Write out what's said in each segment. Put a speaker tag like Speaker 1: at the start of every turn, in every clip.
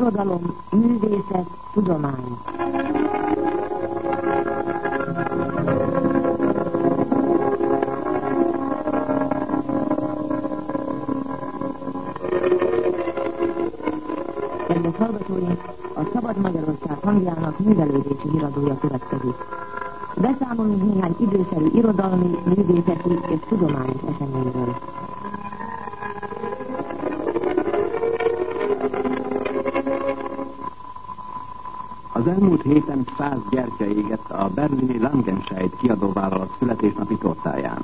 Speaker 1: irodalom, művészet, tudomány. Kedves hallgatóink, a Szabad Magyarország hangjának művelődési híradója következik. Beszámolunk néhány időszerű irodalmi, művészeti és tudományos eseményről.
Speaker 2: Az elmúlt héten 100 gyertya égett a berlini Langenscheidt kiadóvállalat születésnapi tortáján.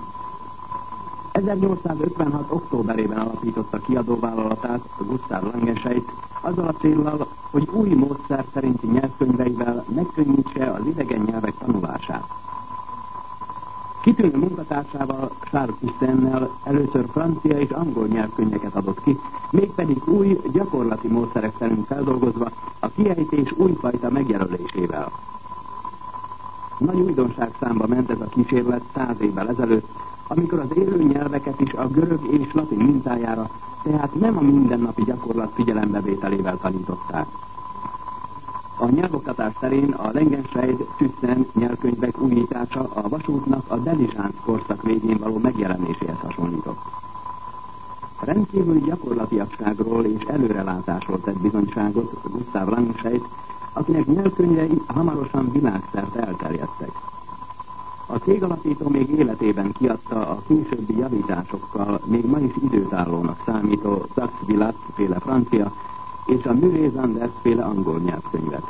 Speaker 2: 1856. októberében alapította kiadóvállalatát Gustav Langenscheidt azzal a céllal, hogy új módszer szerinti nyelvkönyveivel megkönnyítse az idegen nyelvek tanulását. Kitűnő munkatársával, Charles Hussainnel először francia és angol nyelvkönyveket adott ki, mégpedig új, gyakorlati módszerek szerint feldolgozva a kiejtés újfajta megjelölésével. Nagy újdonság számba ment ez a kísérlet 100 évvel ezelőtt, amikor az élő nyelveket is a görög és latin mintájára, tehát nem a mindennapi gyakorlat figyelembevételével tanították. A nyelvoktatás terén a Langenscheidt-Thyssen nyelvkönyvek újítása a vasútnak a Delizsánc korszak végén való megjelenéséhez hasonlított. Rendkívüli gyakorlatiasságról és előrelátásról tett bizonyságot Gustav Langenscheidt, akinek nyelvkönyvei hamarosan világszerte elterjedtek. A cégalapító még életében kiadta a későbbi javításokkal még ma is időtállónak számító Saxe-Willat féle francia és a Murray-Sanders féle angol nyelvkönyvet.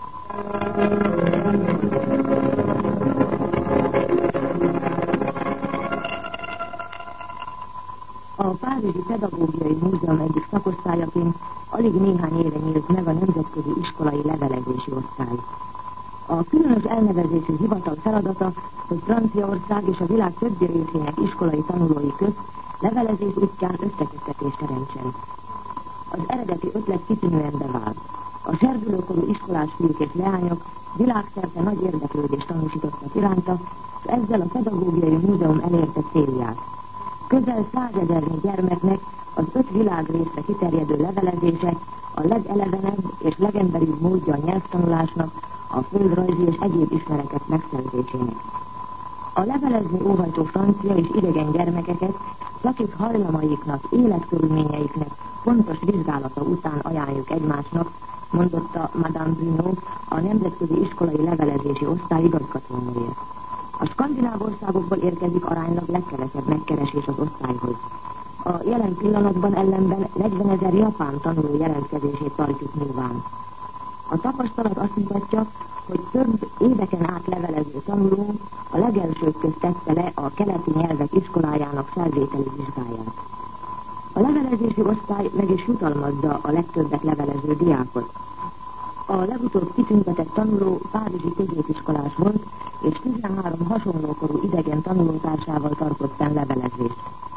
Speaker 1: A Párizsi Pedagógiai Múzeum egyik szakosztályaként alig néhány éve nyílt meg a Nemzetközi Iskolai Levelezési Osztály. A különös elnevezésű hivatal feladata, hogy Franciaország és a világ többi részének iskolai tanulói közt levelezés útján összeköttetést teremtsen. Az eredeti ötlet kitűnően bevált. A serdülőkorú iskolás fiúk és leányok világszerte nagy érdeklődést tanúsítottak iránta, és ezzel a Pedagógiai Múzeum elérte célját. Közel 100 000 gyermeknek az 5 világrészre kiterjedő levelezése a legelevenebb és legemberibb módja a nyelvtanulásnak, a földrajzi és egyéb ismeretek megszerzésének. A levelezni óhajtó francia és idegen gyermekeket szakik hajlamaiknak, életkörülményeiknek pontos vizsgálata után ajánljuk egymásnak, mondotta Madame Bruno, a Nemzetközi Iskolai Levelezési Osztály igazgatónője. A skandináv országokból érkezik aránylag legkevesebb megkeresés az osztályhoz. A jelen pillanatban ellenben 40 000 japán tanuló jelentkezését tartjuk nyilván. A tapasztalat azt mutatja, hogy több éveken át levelező tanuló a legelsők közt tette le a keleti nyelvek iskolájának felvételi vizsgáját. A levelezési osztály meg is jutalmazza a legtöbbet levelező diákot. A legutóbb kitüntetett tanuló párizsi középiskolás volt, és 13 hasonlókorú idegen tanulótársával tartott fenn levelezést.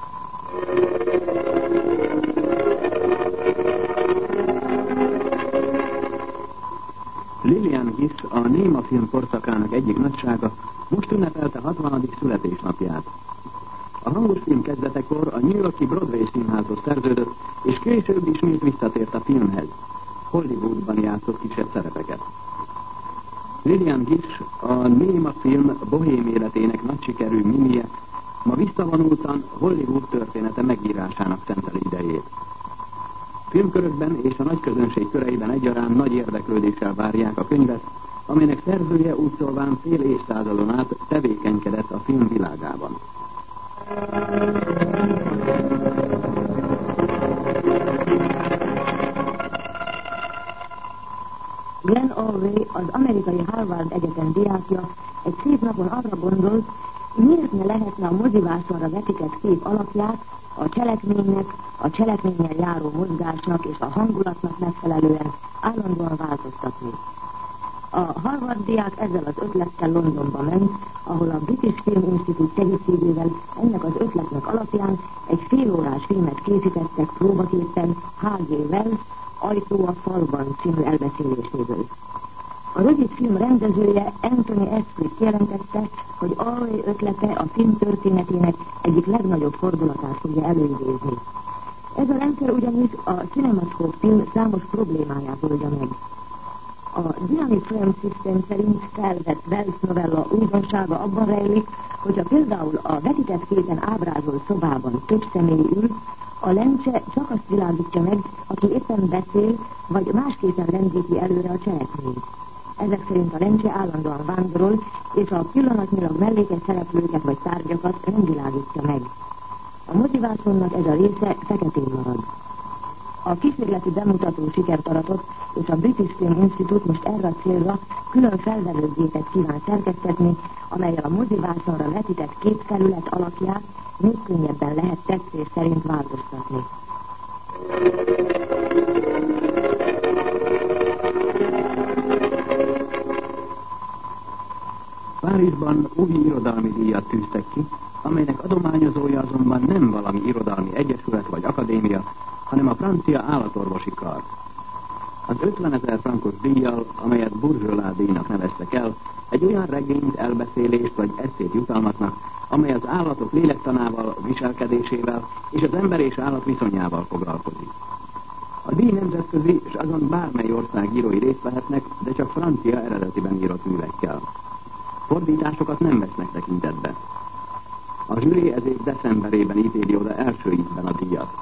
Speaker 2: Lillian Gish, a néma film korszakának egyik nagysága, most ünnepelte 60. születésnapját. A hangos film kezdetekor a New York-i Broadway színházhoz szerződött, és később ismét visszatért a filmhez. Hollywoodban játszott kisebb szerepeket. Lillian Gish, a néma film bohém életének nagy sikerű mimije, ma visszavonultan Hollywood története megírásának szenteli idejét. Filmkörökben és a nagy közönség köreiben egyaránt nagy érdeklődéssel várják a könyvet, amelynek szerzője úgy szólván fél évszázadon át tevékenykedett a film világában.
Speaker 1: Glenn Alway, az amerikai Harvard Egyetem diákja egy szép napon arra gondolt, miért ne lehetne a mozivászonra vetített kép alapját a cselekménynek, a cselekménnyel járó mozgásnak és a hangulatnak megfelelően állandóan változtatni. A Harvard diák ezzel az ötlettel Londonba ment, ahol a British Film Institute segítségével ennek az ötletnek alapján egy félórás filmet készítettek próbaképpen H.G. Wells Ajtó a falban című elbeszéléséből. A rövid film rendezője Anthony Asquith jelentette, hogy Alway ötlete a film történetének egyik legnagyobb fordulatát fogja előidézni. Ez a rendszer ugyanis a CinemaScope film számos problémáját oldja meg. A Dynamic Frame System szerint felvett Wells novella újdonsága abban rejlik, hogyha például a vetített képen ábrázolt szobában több személy ül, a lencse csak azt világítja meg, aki éppen beszél, vagy másképpen lendíti előre a cselekményt. Ezek szerint a lencse állandóan vándorol, és a pillanatnyilag mellékes szereplőket vagy tárgyakat nem világítja meg. A motivációnak ez a része feketén marad. A kísérleti bemutató sikert aratott, és a British Film Institute most erre a célra külön felvevőgépet kíván szerkesztetni, amellyel a mozivászonra vetített képfelület alakját még könnyebben lehet tetszés szerint változtatni.
Speaker 2: Párizsban új irodalmi díjat tűztek ki, amelynek adományozója azonban nem valami irodalmi egyesület vagy akadémia, hanem a francia állatorvosi kar. Az 50 000 frankos díjjal, amelyet Bourgeois díjnak neveztek el, egy olyan regényt, elbeszélést vagy esszét jutalmaznak, amely az állatok lélektanával, viselkedésével és az ember és állat viszonyával foglalkozik. A díj nemzetközi, és azon bármely ország írói részt vehetnek, de csak francia eredetiben írott művekkel. Fordításokat nem vesznek tekintetbe. A zsűri ez év decemberében ítéli oda első ízben a díjat.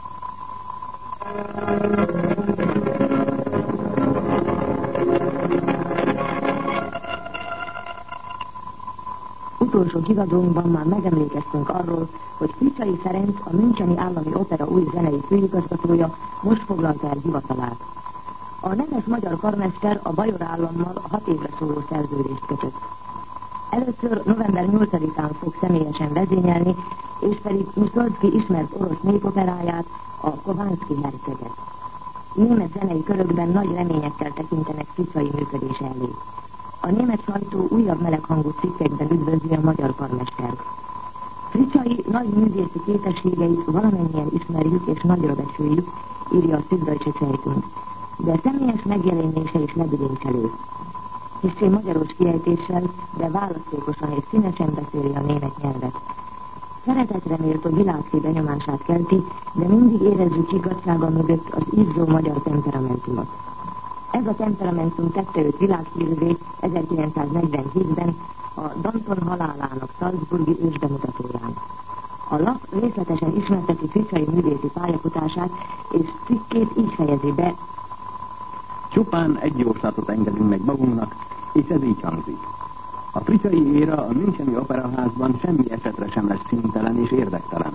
Speaker 1: Utolsó híradónkban már megemlékeztünk arról, hogy Fricsay Ferenc, a Müncheni Állami Opera új zenei főigazgatója most foglalta el hivatalát. A neves magyar karmester a Bajor állammal 6 évre szóló szerződést kötött. Először november 8-án fog személyesen vezényelni, és pedig Muszorgszkij ismert orosz népoperáját, a Kovanszky herceget. Német zenei körökben nagy reményekkel tekintenek Fricsay működése elé. A német sajtó újabb meleghangú cikkekben üdvözli a magyar karmestert. Fricsay nagy művészi képességeit valamennyien ismerjük és nagyra becsüljük, írja a Süddeutsche Zeitung, de személyes megjelenése is lebilincselő. Kissé magyaros kiejtéssel, de választékosan és színesen beszéli a német nyelvet. Szeretetre méltó világszí benyomását kelti, de mindig érezzük igazsága mögött az izzó magyar temperamentumot. Ez a temperamentum tette őt világhírűvé 1947-ben a Danton halálának Salzburgi ősbemutatóján. A lap részletesen ismerteti Fricsay művészi pályafutását, és cikkét így fejezi be:
Speaker 2: Csupán egy jóslatot engedünk meg magunknak, és ez így hangzik. A Fricsay éra a Müncheni Operaházban semmi esetre sem lesz színtelen és érdektelen.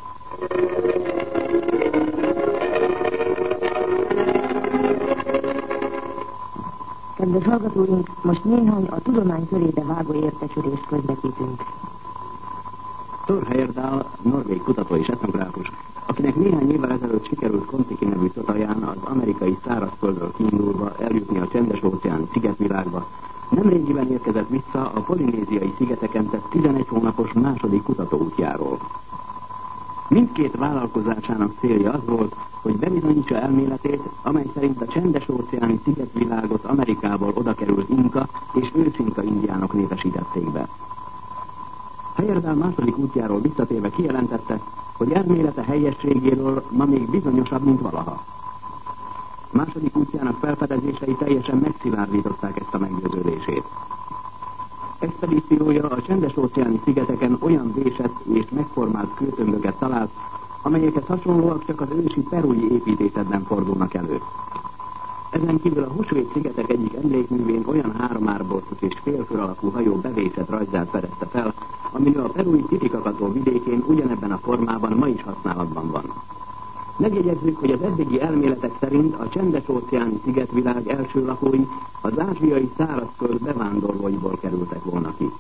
Speaker 1: Kedves hallgatóink, most néhány a tudomány körébe vágó értesülést közvetítünk.
Speaker 2: Thor Heyerdahl, norvég kutató és etnográfus, akinek néhány évvel ezelőtt sikerült Kon-Tiki nevű csataján az amerikai szárazföldről kiindulva eljutni a Csendes-óceáni szigetvilágba, nemrégiben érkezett vissza a polinéziai szigeteken tett 11 hónapos második kutatóútjáról. Mindkét vállalkozásának célja az volt, hogy bebizonyítsa elméletét, amely szerint a Csendes-óceáni szigetvilágot Amerikából odakerült inka és ősinka indiánok népesítették be. Heyerdahl második útjáról visszatérve kijelentette, hogy elmélete helyességéről ma még bizonyosabb, mint valaha. Második útjának felfedezései teljesen megszilárdították ezt a meggyőződését. Expedíciója a Csendes-óceáni szigeteken olyan vésett és megformált kőtömböket talált, amelyekhez hasonlóak csak az ősi perui építészetben fordulnak elő. Ezen kívül a Húsvét szigetek egyik emlékművén olyan 3 árbosztus és félkör alakú hajó bevésett rajzát fedezte fel, ami a perui Titicacató vidékén ugyanebben a formában ma is használatban van. Megjegyezzük, hogy az eddigi elméletek szerint a Csendes-óceáni szigetvilág első lakói az ázsiai szárazföld bevándorlóiból kerültek volna ki.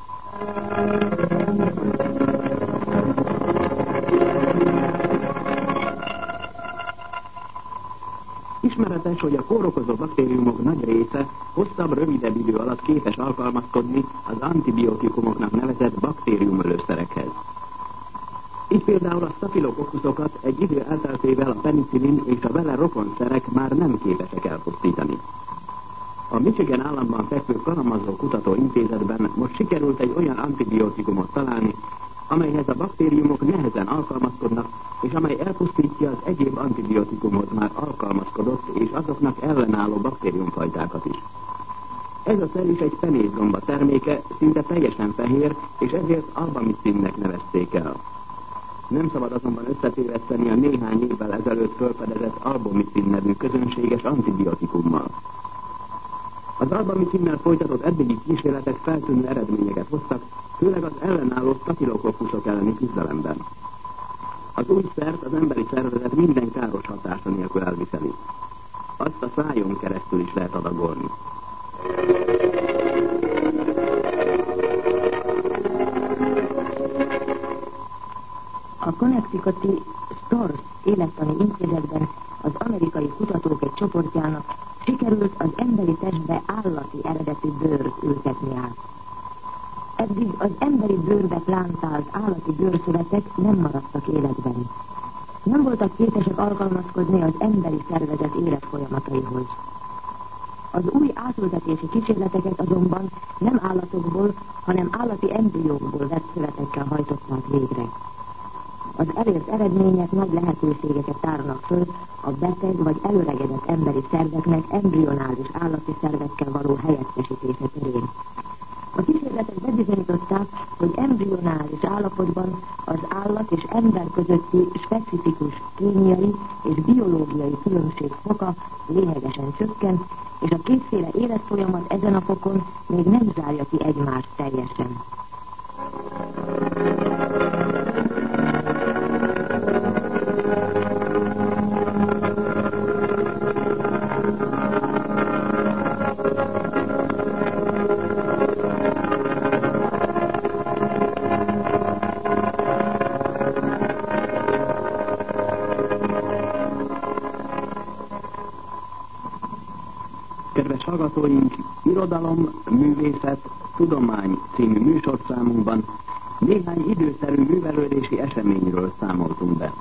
Speaker 2: Ismeretes, hogy a kórokozó baktériumok nagy része hosszabb, rövidebb idő alatt képes alkalmazkodni az antibiotikumoknak nevezett baktériumölőszerekhez. Így például a stafilokokkuszokat egy idő elteltével a penicillin és a vele rokon szerek már nem képesek elpusztítani. A Michigan államban fekvő Kalamazoo Kutatóintézetben most sikerült egy olyan antibiotikumot találni, amelyhez a baktériumok nehezen alkalmazkodnak, és amely elpusztítja az egyéb antibiotikumhoz már alkalmazkodott és azoknak ellenálló baktériumfajtákat is. Ez a szer is egy penészgomba terméke, szinte teljesen fehér, és ezért albamicinnek nevezték el. Nem szabad azonban összetéveszteni a néhány évvel ezelőtt felfedezett albamicin nevű közönséges antibiotikummal. Az albamicinnel folytatott eddigi kísérletek feltűnő eredményeket hoztak, főleg az ellenálló stafilokokkuszok elleni küzdelemben. Az új szert az emberi szervezet minden káros hatása nélkül elviseli. Azt a szájon keresztül is lehet adagolni.
Speaker 1: A Connecticuti Storrs élettani intézetben az amerikai kutatók egy csoportjának sikerült az emberi testbe állati eredetű bőrt ültetni át. Eddig az emberi bőrbe plántált állati bőrszövetek nem maradtak életben. Nem voltak képesek alkalmazkodni az emberi szervezet életfolyamataihoz. Az új átültetési kísérleteket azonban nem állatokból, hanem állati embriókból vett szövetekkel hajtották végre. Az elért eredmények nagy lehetőségeket tárnak föl a beteg vagy előregedett emberi szerveknek embrionális állati szervekkel való helyettesítése terén. A kísérletek bebizonyították, hogy embrionális állapotban az állat és ember közötti specifikus kémiai és biológiai különbség foka lényegesen csökken, és a kétféle életfolyamat ezen a fokon még nem zárja ki egymást teljesen.
Speaker 2: Kedves hallgatóink, Irodalom, Művészet, Tudomány című műsorszámunkban néhány időszerű művelődési eseményről számoltunk be.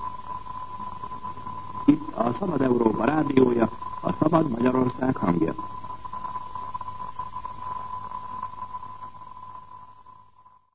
Speaker 2: Itt a Szabad Európa rádiója, a Szabad Magyarország hangja.